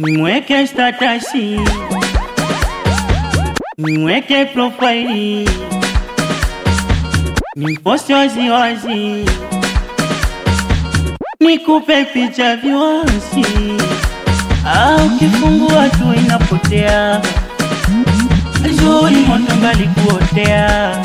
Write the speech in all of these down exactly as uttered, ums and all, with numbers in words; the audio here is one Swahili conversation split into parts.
Nimweke statasi, nimweke profile, nimposti wazi wazi, nikupe picha viwanzi. Ah, ukifungua tu inapotea, nzuri moto ngali kuotea.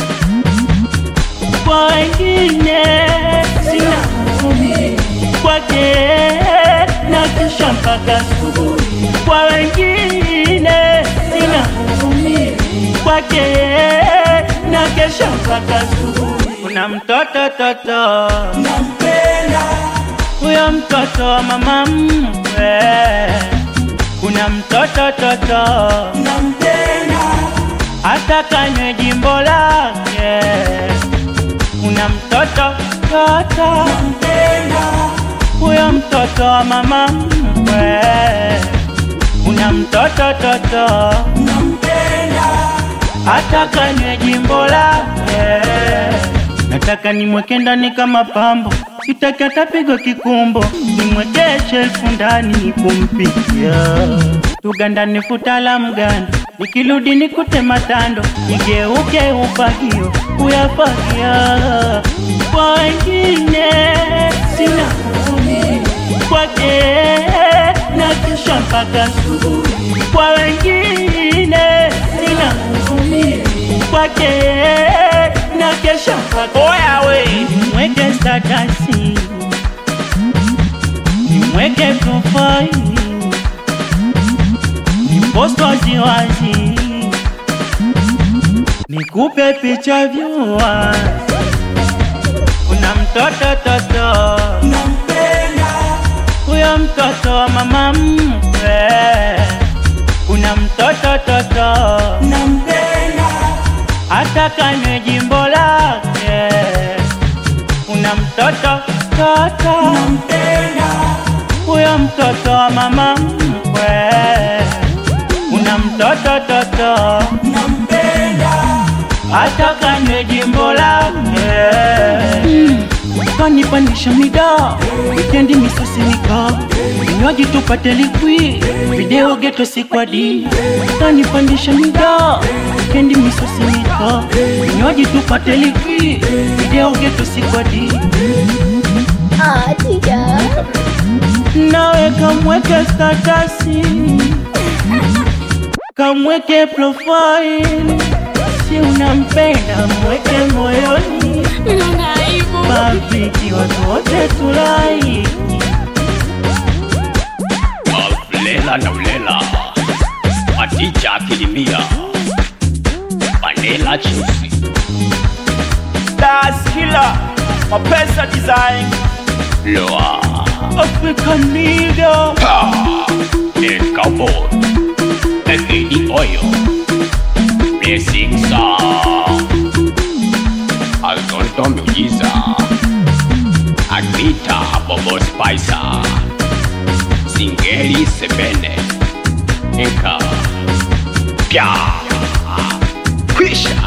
Kwa wengine sina huruma, kwake na kisha mpaka asubuhi. Kwa wengine sina huruma, kwake na kisha mpaka asubuhi. Kuna mtoto toto nampenda, huyo mtoto wa mama mkwe. Kuna mtoto toto nampenda, hata kanywe jimbo lake. Kuna mtoto toto nampenda, huyo mtoto wa mama mkwe. Kuna mtoto toto nampenda, hata kanywe jimbo lake. Nataka nimweke ndani kama pambo, sitaki atapigwa kikumbo. Nimweke shelfu ndani nikumpikia, tugandane futa la mgando, nikirudi nikute matando, nigeuke upagio kuyafagia. Kwa wengine sina huruma, kwake na kisha mpaka asubuhi. Kwa wengine sina huruma, kwake na kesha mpaka oya we. Nimweke statasi, nimweke profile, nimposti wazi wazi, nikupe picha viewers. Kuna mtoto toto nampenda, huyo mtoto wa mama mkwe. Kuna mtoto toto nampenda, hata kanywe jimbo lake. Kuna mtoto toto nampenda, huyo mtoto wa mama mkwe. Kuna mtoto toto nampenda, hata kanywe jimbo lake. mm. Kanipandisha mida, wikendi misosi nika, vinywaji tupate likwi, video geto sikwadi. Kanipandisha mida, wikendi misosi nika, vinywaji tupate likwi, video geto sikwadi. Ah, tija. Nawe kamweke statasi, kamweke profile, si unampenda mweke moyoni. Mafiki watu wote tulai, Lela na ulela, Adija akilimia, Vanilla Juicy, Das Killer, Mapesa Design, Loa, African nigga, Pa, El Cowboy, El Lady Oil, Blessing Song, Alonso Mujiza, Agnita Bobo Spicer, Singeli Sebene, Eka, Pia, Kwisha.